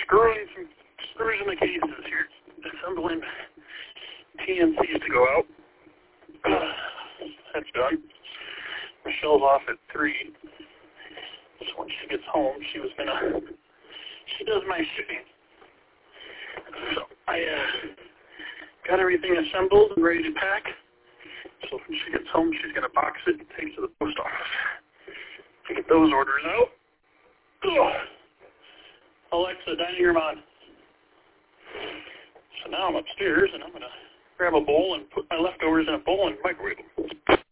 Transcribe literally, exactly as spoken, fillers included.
screwing some screws in the cases here, assembling T N Cs to go out. Uh, that's done. Michelle's off at three. So when she gets home, she was gonna, she does my shipping. So I uh, got everything assembled and ready to pack. So when she gets home, she's gonna box it and take it to the post office to get those orders out. Ugh. Alexa, dining room on. So now I'm upstairs and I'm gonna grab a bowl and put my leftovers in a bowl and microwave them.